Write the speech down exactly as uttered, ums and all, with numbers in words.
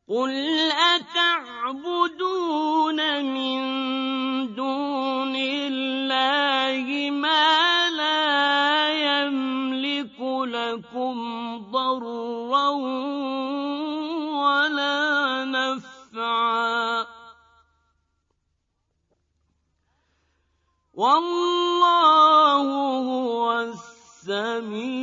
قُلْ أَتَعْبُدُونَ مِن دُونِ اللَّهِ مَا لَا يَمْلِكُ لَكُمْ ضَرًّا وَلَا نَفْعًا ۚ وَاللَّهُ هُوَ السَّمِيعُ